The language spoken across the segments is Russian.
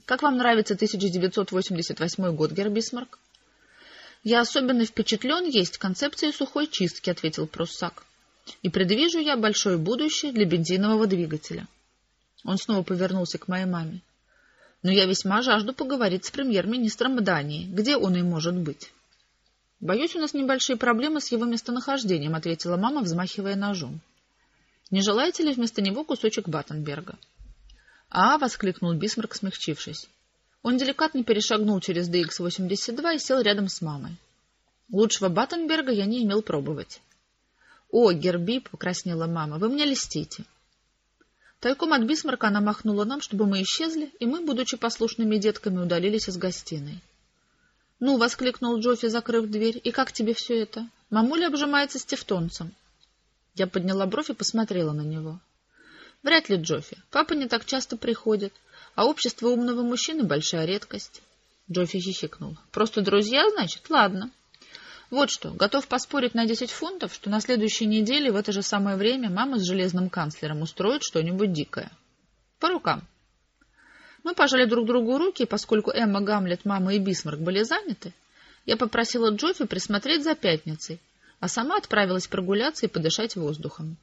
Как вам нравится 1988 год, герр Бисмарк? Я особенно впечатлен есть концепцией сухой чистки, ответил пруссак. И предвижу я большое будущее для бензинового двигателя. Он снова повернулся к моей маме. Но я весьма жажду поговорить с премьер-министром Дании. Где он и может быть? Боюсь, у нас небольшие проблемы с его местонахождением, ответила мама, взмахивая ножом. Не желаете ли вместо него кусочек Баттенберга? Воскликнул Бисмарк, смягчившись. Он деликатно перешагнул через DX-82 и сел рядом с мамой. Лучшего Баттенберга я не имел пробовать. Герр Би, покраснела мама, вы мне льстите. Тайком от Бисмарка она махнула нам, чтобы мы исчезли, и мы, будучи послушными детками, удалились из гостиной. — Ну, — воскликнул Джоффи, закрыв дверь, — и как тебе все это? Мамуля обжимается с тевтонцем. Я подняла бровь и посмотрела на него. — Вряд ли, Джоффи. Папа не так часто приходит, а общество умного мужчины — большая редкость. Джоффи хихикнул. — Просто друзья, значит? Ладно. Вот что, готов поспорить на 10 фунтов, что на следующей неделе в это же самое время мама с железным канцлером устроит что-нибудь дикое. По рукам. Мы пожали друг другу руки, и поскольку Эмма, Гамлет, мама и Бисмарк были заняты, я попросила Джоффи присмотреть за пятницей, а сама отправилась прогуляться и подышать воздухом.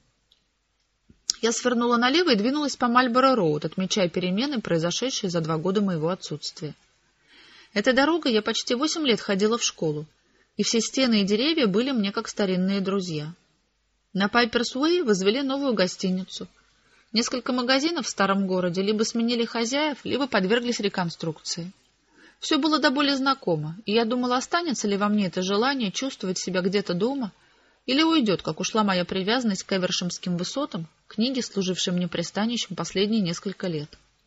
Я свернула налево и двинулась по Мальборо-роуд, отмечая перемены, произошедшие за 2 года моего отсутствия. Этой дорогой я почти 8 лет ходила в школу, и все стены и деревья были мне как старинные друзья. На Пайперс-Уэй возвели новую гостиницу. Несколько магазинов в старом городе либо сменили хозяев, либо подверглись реконструкции. Все было до боли знакомо, и я думала, останется ли во мне это желание чувствовать себя где-то дома, или уйдет, как ушла моя привязанность к Эвершемским высотам, книге, служившей мне пристанищем последние несколько лет.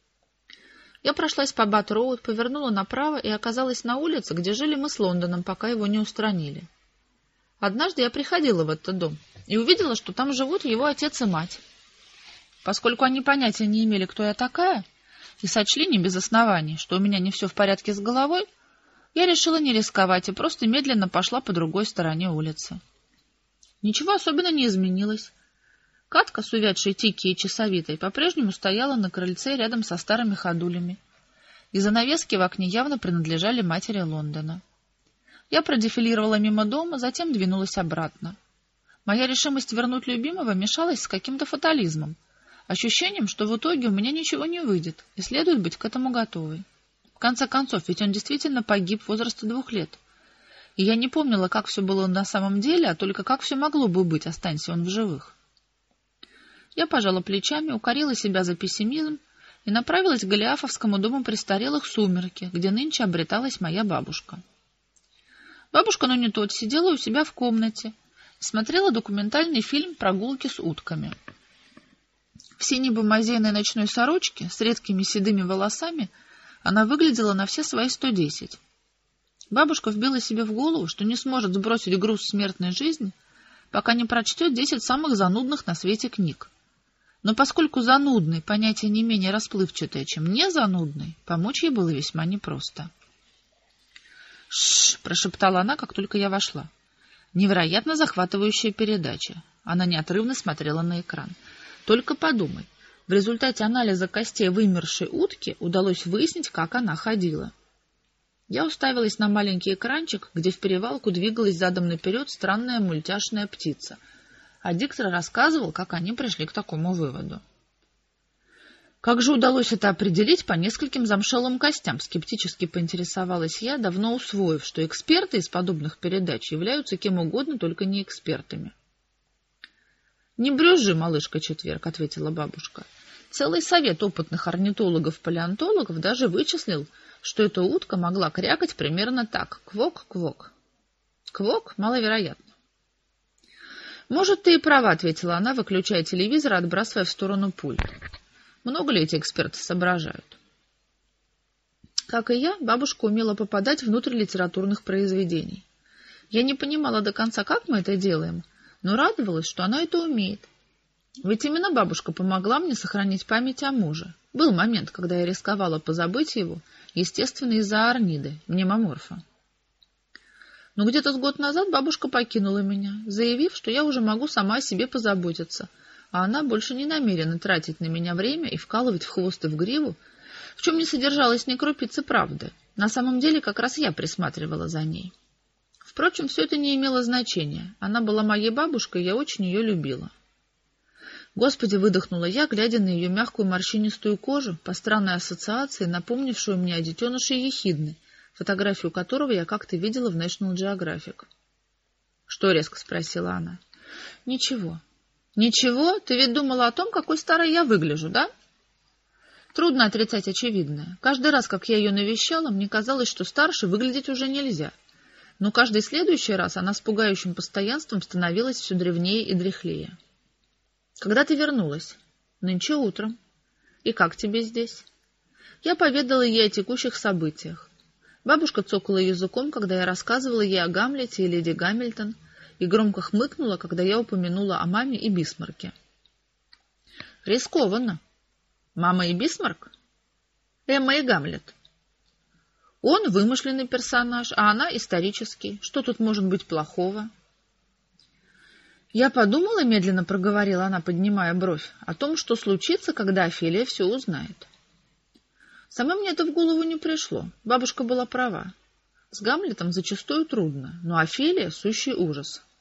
Я прошлась по Бат-роуд, повернула направо и оказалась на улице, где жили мы с Лондоном, пока его не устранили. Однажды я приходила в этот дом и увидела, что там живут его отец и мать. Поскольку они понятия не имели, кто я такая, и сочли не без оснований, что у меня не все в порядке с головой, я решила не рисковать и просто медленно пошла по другой стороне улицы. Ничего особенно не изменилось. Катка с увядшей Тики и Часовитой по-прежнему стояла на крыльце рядом со старыми ходулями, и занавески в окне явно принадлежали матери Лондона. Я продефилировала мимо дома, затем двинулась обратно. Моя решимость вернуть любимого мешалась с каким-то фатализмом, ощущением, что в итоге у меня ничего не выйдет, и следует быть к этому готовой. В конце концов, ведь он действительно погиб в возрасте 2 лет. И я не помнила, как все было на самом деле, а только как все могло бы быть, останься он в живых. Я пожала плечами, укорила себя за пессимизм и направилась к Голиафовскому дому престарелых «Сумерки», где нынче обреталась моя бабушка. Бабушка, но не тот, сидела у себя в комнате и смотрела документальный фильм «Прогулки с утками». В синей бомазейной ночной сорочке с редкими седыми волосами она выглядела на все свои 110. Бабушка вбила себе в голову, что не сможет сбросить груз смертной жизни, пока не прочтет 10 самых занудных на свете книг. Но поскольку занудный — понятие не менее расплывчатое, чем незанудный, помочь ей было весьма непросто. «Ш-ш-ш!» — прошептала она, как только я вошла. Невероятно захватывающая передача. Она неотрывно смотрела на экран. Только подумай, в результате анализа костей вымершей утки удалось выяснить, как она ходила. Я уставилась на маленький экранчик, где в перевалку двигалась задом наперед странная мультяшная птица, а диктор рассказывал, как они пришли к такому выводу. Как же удалось это определить по нескольким замшелым костям? Скептически поинтересовалась я, давно усвоив, что эксперты из подобных передач являются кем угодно, только не экспертами. — Не брюзжи, малышка Четверг, — ответила бабушка. Целый совет опытных орнитологов-палеонтологов даже вычислил, что эта утка могла крякать примерно так: квок-квок. Квок? Маловероятно. — Может, ты и права, — ответила она, выключая телевизор и отбрасывая в сторону пульт. Много ли эти эксперты соображают? Как и я, бабушка умела попадать внутрь литературных произведений. Я не понимала до конца, как мы это делаем, но радовалась, что она это умеет. Ведь именно бабушка помогла мне сохранить память о муже. Был момент, когда я рисковала позабыть его, естественно, из-за Арниды, мнемоморфа. Но где-то с год назад бабушка покинула меня, заявив, что я уже могу сама о себе позаботиться, а она больше не намерена тратить на меня время и вкалывать в хвост и в гриву, в чем не содержалось ни крупицы правды. На самом деле, как раз я присматривала за ней. Впрочем, все это не имело значения. Она была моей бабушкой, и я очень ее любила. Господи, выдохнула я, глядя на ее мягкую морщинистую кожу, по странной ассоциации, напомнившую мне о детеныше Ехидны, фотографию которого я как-то видела в National Geographic. — Что? — резко спросила она. — Ничего. — Ничего? Ты ведь думала о том, какой старой я выгляжу, да? Трудно отрицать очевидное. Каждый раз, как я ее навещала, мне казалось, что старше выглядеть уже нельзя. Но каждый следующий раз она с пугающим постоянством становилась все древнее и дряхлее. — Когда ты вернулась? — Нынче утром. — И как тебе здесь? Я поведала ей о текущих событиях. Бабушка цокала языком, когда я рассказывала ей о Гамлете и леди Гамильтон, и громко хмыкнула, когда я упомянула о маме и Бисмарке. — Рискованно. — Мама и Бисмарк? — Эмма и Гамлет. Он вымышленный персонаж, а она исторический. Что тут может быть плохого? Я подумала, медленно проговорила она, поднимая бровь, о том, что случится, когда Офелия все узнает. Самой мне это в голову не пришло. Бабушка была права. С Гамлетом зачастую трудно, но Офелия — сущий ужас.